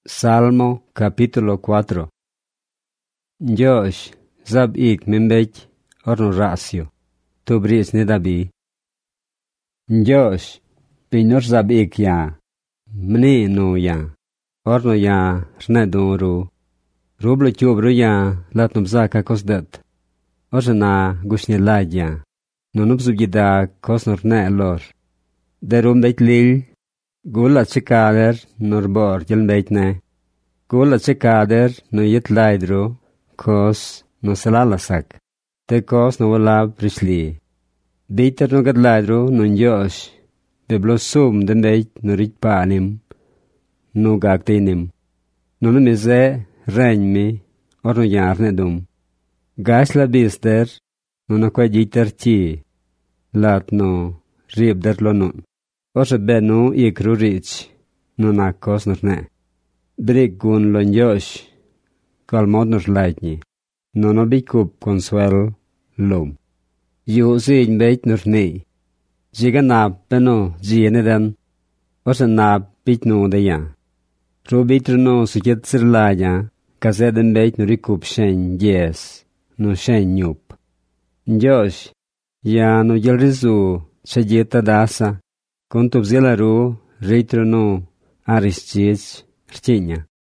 Salmo capítulo 4. Josh, zab ik membech orno rasio, tu bris ne dabi. Josh, pinor zab ik ya, mne no ya, orno ya rne donru. Rublo chubro ya, latnum zaka kosdet. Orzena gushne ladja, nonub zubjida kosnor ne lor. Derum deit lil, gula chikader norbor jelmbeit ne. Gula chikader no yet laidro, kos no salalasak. Te kos no walab rishli. Biter no gad laidro no Josh. Beblo sum den beit no rit panim. No gagtinim. No no mize regnmi or no jarne dum. Gas la bister no no qua jiter chi. Lat no rib der lonon. Or se benu ikru rich. No na kos nor ne. Brig gun lon Josh. Kalmod nor laitni. No no bikup consuel lum. Yu zin beit nor ni. Jiga nab beno jiene den. Or se nab bit no de ya. Rubitru no sujet sir laja. Kazeden beit no rikup shen yes. No shen nyup. Josh. Ya no jel rizu. Chajeta dasa. Kontub zilaru. Ritru no aris chich. Rchinya.